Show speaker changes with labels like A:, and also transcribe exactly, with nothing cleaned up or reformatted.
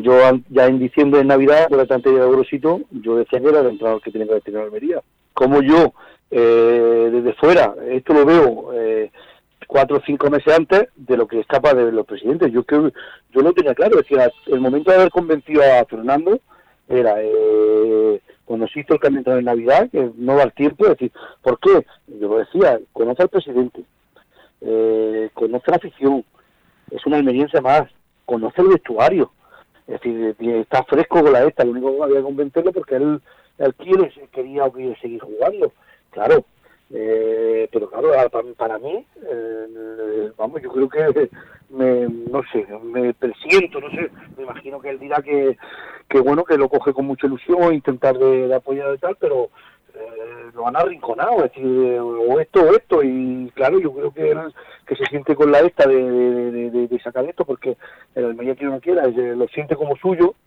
A: Yo ya en diciembre, en Navidad, por la estantería de Grosito, yo decía que era el entrenador que tenía que tener Almería. Como yo, eh, desde fuera, esto lo veo eh, cuatro o cinco meses antes de lo que es capaz de los presidentes. Yo creo, yo lo tenía claro, decía, el momento de haber convencido a Fernando era eh, cuando se hizo el cambio de Navidad, que no da el tiempo, es decir, ¿por qué? Yo lo decía, conoce al presidente, eh, conoce la afición, es una almeriense más, conoce el vestuario. Es decir, está fresco con la esta, lo único que había que convencerlo porque él, él quiere, quería o quiere seguir jugando, claro, eh, pero claro, para, para mí, eh, vamos, yo creo que, me, no sé, me presiento, no sé, me imagino que él dirá que, que bueno, que lo coge con mucha ilusión, intentar de, de apoyar y tal, pero eh, lo han arrinconado, es decir, o esto o esto, y claro, yo creo que él, que se siente con la esta de, de, de, de sacar esto, porque el Almería que no quiera, lo siente como suyo,